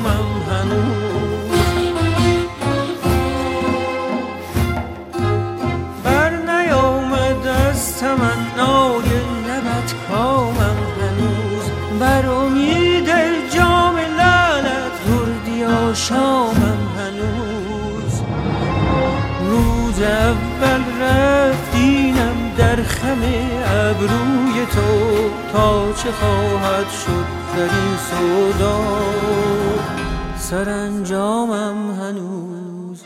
جامم هنوز. بر نیامد از تمنای لبت کامم هنوز. بر امید جام لعلت دردی آشامم هنوز. روز اول رفتینم در خم ابروی تو، تا چه خواهد شد در این سودا سرانجامم هنوز.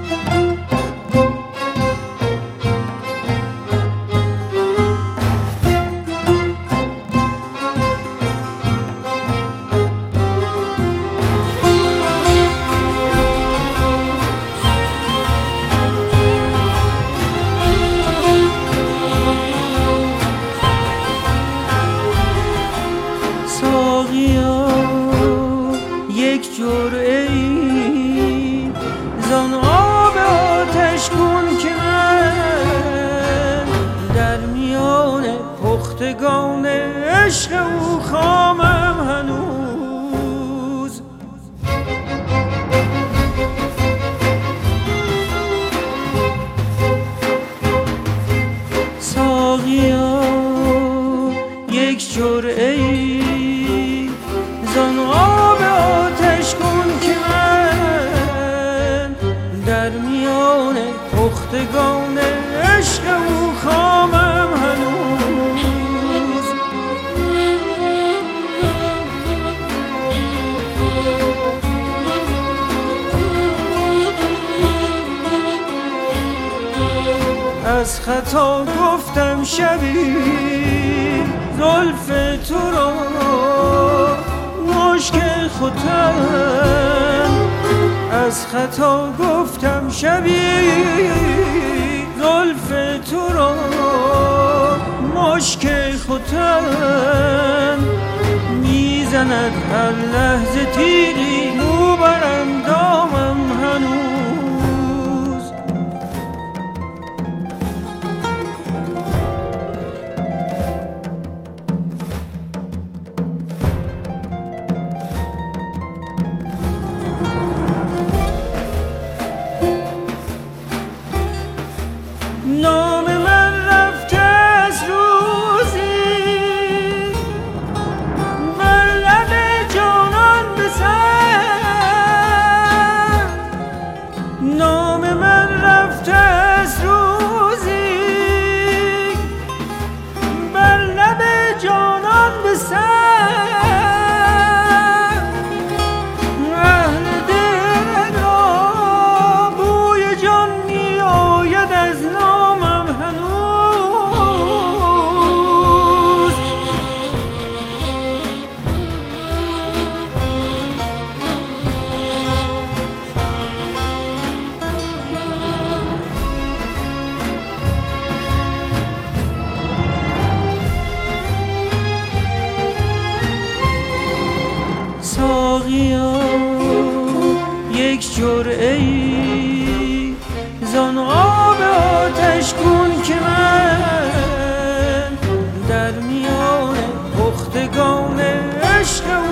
یک جرعه‌ای زان آب آتشگون که من در میان پختگان عشق او خامم هنوز. ساقیا یک جرعه‌ای زان آب آتشگون که من در میان پختگان عشق او خامم هنوز. از خطا گفتم شبی زلف تو را مشک ختن. از خطا گفتم شبی زلف تو را مشک ختن. میزند هر لحظه تیری مو بر اندامم هنوز. نام من رفته از روزی بر لب جانان به سر. نام من رفته از روزی بر لب جانان به سر. اهل دل را بوی جان می آید از نامم هنوز. ساقیا یک جرعه‌ای زان آب آتشگون که من در میان پختگان عشق